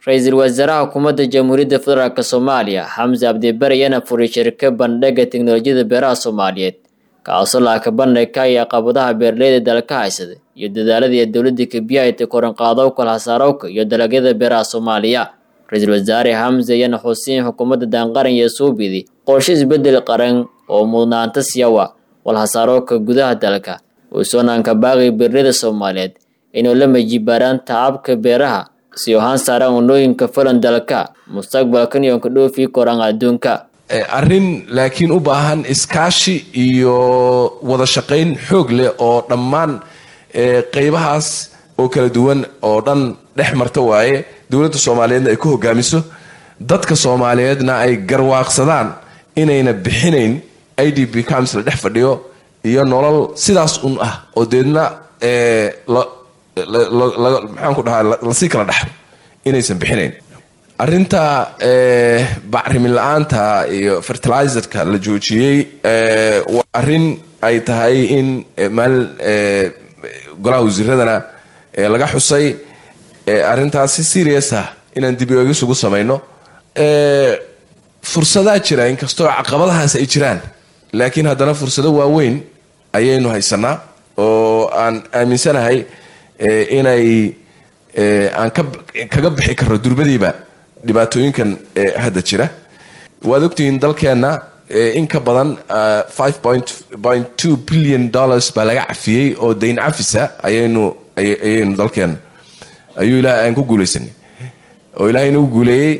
Ra'iisul Wasaaraha Xukuumadda Jamhuuriyadda Federaalka Soomaaliya Xamse Cabdi Bare yana furay shirka bandhigga tiknoolajiyada beeraha Soomaaliyeed kaasoo la bandhigaya caqabadaha beeraleyda dalka haysata iyo dadaalada dawladda Kenya ay koran qaado kala hasaarowka iyo dalagyada beeraha Soomaaliya. Ra'iisul Wasaare Xamse yana xusin xukuumadda danqaran iyo suubidi qorshe isbedel qaran oo mudnaanta siyawa wal hasaarowka gudaha dalka oo soonaanka baaqi beeraleyda Soomaaliyeed inuu la majibaaraan taabka beeraha si aan saaran unooyinka falan dalka mustaqbalkan iyo dhoofi koran adduunka arrin laakiin u baahan iskaashi iyo wada shaqayn xoog leh oo dhammaan qaybahaas oo kala duwan oo dhan dhex marta waaye dawladda Soomaaliyeedna ay ku hogaamiso dadka Soomaaliyeedna ay garwaaqsadaan inayna bixinayn IDP Council dhex fadhiyo iyo nolol sidaas oo deedna maxaan ku dhahaa la sii kala dhaxlo inaysan bixinayn arrinta bacrimin la'aanta iyo fertilizerka la joojiyey waa arrin ay tahay in golaha wasiiradana laga xusay arrintaasi serious ah inaan dib uga sugu samayno fursadaha jira inkastoo caqabadahaas ay jiraan laakiin haddana fursado waaweyn ayaynu haysanaa oo aan aaminsanahay inay aan kaga bixi karno durbadiiba dhibaatooyinkan hadda jira waad ogtihiin dalkeena in ka badan 5.2 billion dollars baa laga cafiyey oo dayn cafisa ayaynu dalkeena ayuu ilaahay aan ku guulaysanay oo ilaahay inuu guuleeyey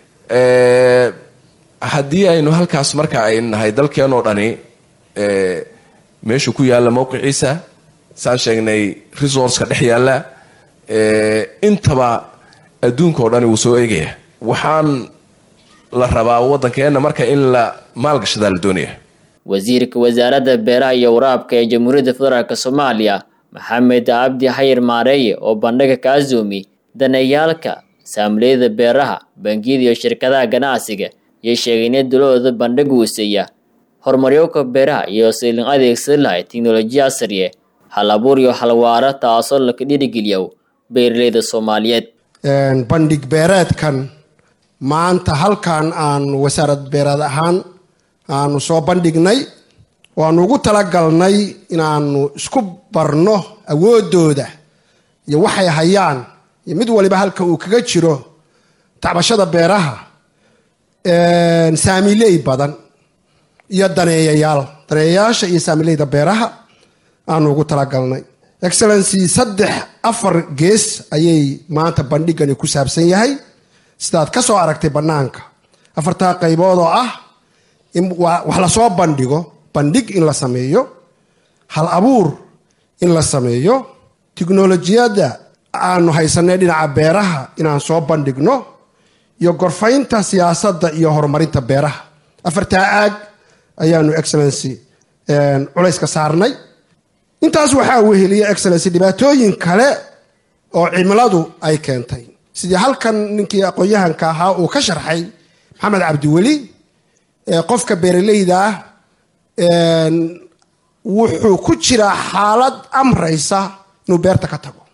haddii aynu halkaas marka ay nahay dalkeenoo dhani meeshu ku yaalla mowqiciisa saan sheegnay resourceka dhex yaalla intaba adduunkao dhani wuu soo eegaya waxaan la rabaa waddankeena marka in la maalgashadaa la doonaya wasiirka wasaaradda beeraha iyo waraabka ee Jamhuuriyadda Federaalka Soomaaliya Maxamed Cabdi Xayir Maareeye oo bandhigga ka azumi danayaalka saamileyda beeraha bangiyada iyo shirkadaha ganacsiga iyo sheegay in dawladda bandhiggu uu horumaryoka beeraha iyo silin adeegsan lahayd tiknoolajiyada casriga hal abuur iyo hal waara taasoo la dhiirigeliyo beeraleyda Soomaaliyeed bandhig beereedkan maanta halkan aan wasaarad beerad ahaan aanu soo bandhignay waanu ugu talagalnay inaanu isku barno awoodooda iyo waxay hayaan iyo mid waliba halka uu kaga jiro tacbashada beeraha saamiley badan iyo daneeyayaasha iyo saamileyda beeraha aanu ugu talagalnay excellency 3-4 gees ayay maanta bandhigani ku saabsan yahay sidaad ka soo aragtay banaanka 4 qaybood oo ah in wax la soo bandhig in la sameeyo hal abuur in la sameeyo tiknoolajiyada aanu haysanay dhinaca beeraha inaan soo bandhigno iyo gorfaynta siyaasadda iyo horumarinta beeraha 4 aag ayaanu excellency culayska saarnay intaas waxaa weheliya excellency dhibaatooyin kale oo cimiladu ay keentay sidii halkan ninkii aqoon-yahanka ahaa uu ka sharxay Maxamed Cabdi Weli qofka beeraleyda ah wuxuu ku jiraa xaalad amraysa inuu beerta ka tago